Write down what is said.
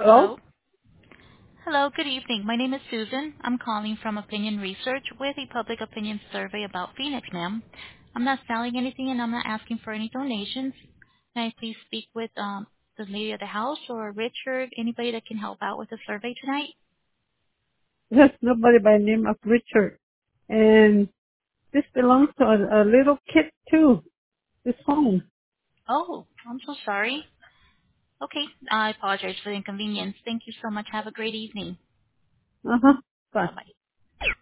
Hello? Hello. Hello, good evening. My name is Susan. I'm calling from Opinion Research with a public opinion survey about Phoenix, ma'am. I'm not selling anything and I'm not asking for any donations. Can I please speak with the lady of the house or Richard, anybody that can help out with the survey tonight? There's nobody by the name of Richard. And this belongs to a little kid too. This home. Oh, I'm so sorry. Okay, I apologize for the inconvenience. Thank you so much. Have a great evening. Uh-huh. Bye. Bye-bye.